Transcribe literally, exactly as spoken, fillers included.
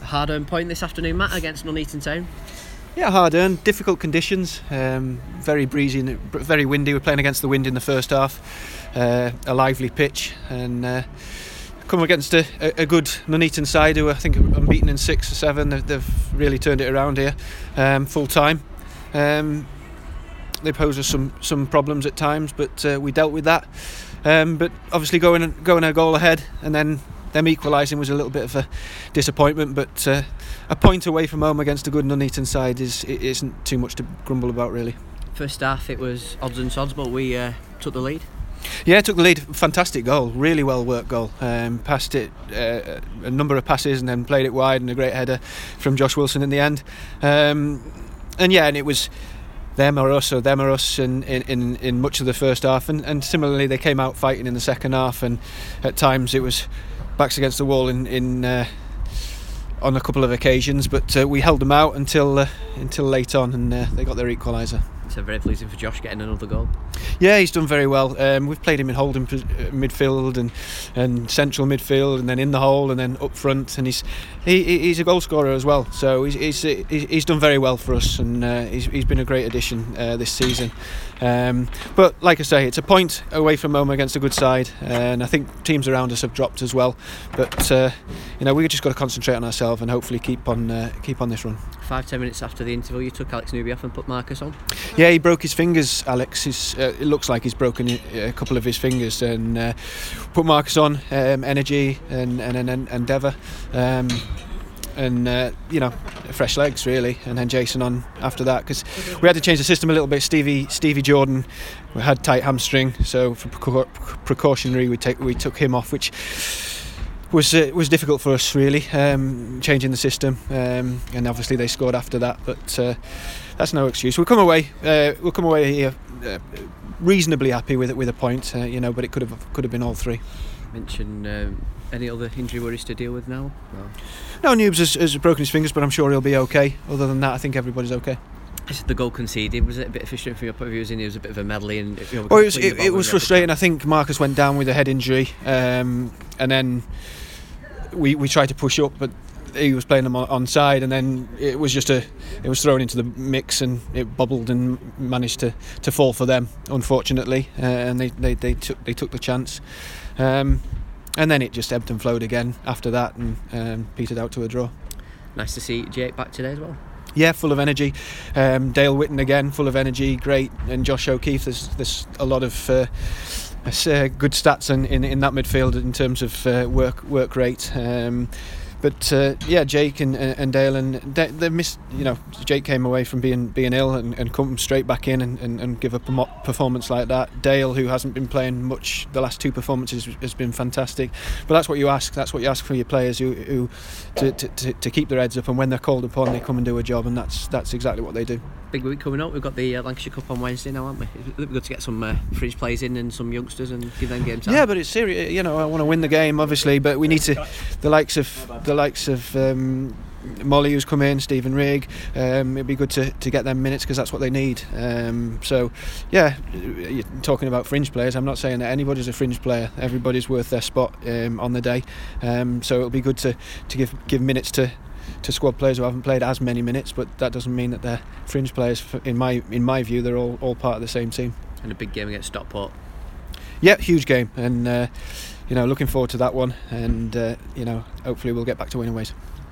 hard-earned point this afternoon, Matt, against Nuneaton Town. Yeah, hard-earned, difficult conditions, um, very breezy and very windy. We're playing against the wind in the first half, uh, a lively pitch, and uh, come against a, a good Nuneaton side who I think are unbeaten in six or seven. They've, they've really turned it around here, um, full time. Um, they pose us some some problems at times, but uh, we dealt with that. Um, but obviously going going a goal ahead and then them equalising was a little bit of a disappointment. But uh, a point away from home against a good Nuneaton side is it isn't too much to grumble about, really. First half it was odds and sods, but we uh, took the lead. Yeah, took the lead. Fantastic goal, really well worked goal. Um, passed it uh, a number of passes and then played it wide, and a great header from Josh Wilson in the end. Um, and yeah, and it was them or us, or them or us in, in, in much of the first half, and, and similarly they came out fighting in the second half, and at times it was backs against the wall in, in uh, on a couple of occasions, but uh, we held them out until uh, until late on, and uh, they got their equaliser. So very pleasing for Josh getting another goal. Yeah, he's done very well. Um, we've played him in holding midfield and and central midfield, and then in the hole, and then up front. And he's he, he's a goal scorer as well. So he's he's, he's done very well for us, and uh, he's he's been a great addition uh, this season. Um, but like I say, it's a point away from home against a good side, and I think teams around us have dropped as well. But uh, you know, we've just got to concentrate on ourselves and hopefully keep on uh, keep on this run. Five ten minutes after the interval, you took Alex Newby off and put Marcus on. Yeah, he broke his fingers, Alex. He's, uh, it looks like he's broken a couple of his fingers, and uh, put Marcus on, um, energy and, and, and endeavour, um, and uh, you know, fresh legs really, and then Jason on after that, because we had to change the system a little bit. Stevie Stevie Jordan had tight hamstring, so for precau- precautionary we take we took him off, which was uh, was difficult for us really, um, changing the system, um, and obviously they scored after that, but uh, that's no excuse. We'll come away uh, we'll come away here uh, reasonably happy with it, with a point, uh, you know, but it could have could have been all three. Mention um, any other injury worries to deal with now? No, no, Noobs has, has broken his fingers, but I'm sure he'll be okay. Other than that, I think everybody's okay. The goal conceded, was it a bit efficient from your point of view? As in, it was a bit of a medley, and you know, oh, it was, it, it was frustrating. I think Marcus went down with a head injury, um, and then we we tried to push up, but he was playing them on, on side, and then it was just a it was thrown into the mix, and it bobbled and managed to, to fall for them, unfortunately, uh, and they, they, they took they took the chance, um, and then it just ebbed and flowed again after that, and um, petered out to a draw. Nice to see Jake back today as well. Yeah, full of energy. Um, Dale Whitten again, full of energy, great, and Josh O'Keefe. There's there's a lot of uh, uh, good stats in, in in that midfield in terms of uh, work work rate. Um, But uh, yeah, Jake and, and Dale, and they, they missed. You know, Jake came away from being being ill and, and come straight back in and, and, and give a performance like that. Dale, who hasn't been playing much the last two performances, has been fantastic. But that's what you ask. That's what you ask for your players, who, who to, to, to keep their heads up, and when they're called upon, they come and do a job, and that's that's exactly what they do. Big week coming up. We've got the uh, Lancashire Cup on Wednesday now, haven't we? It'd be good to get some uh, fringe players in and some youngsters and give them game time. Yeah, but it's serious. You know, I want to win the game, obviously, but we need to. The likes of the likes of um, Molly, who's come in, Stephen Rigg. Um, it'd be good to, to get them minutes, because that's what they need. Um, so, yeah, you're talking about fringe players. I'm not saying that anybody's a fringe player. Everybody's worth their spot um, on the day. Um, so it'll be good to, to give give minutes to. to squad players who haven't played as many minutes, but that doesn't mean that they're fringe players. In my in my view, they're all, all part of the same team. And a big game against Stockport. Yeah, huge game, and uh, you know, looking forward to that one, and uh, you know, hopefully we'll get back to winning ways.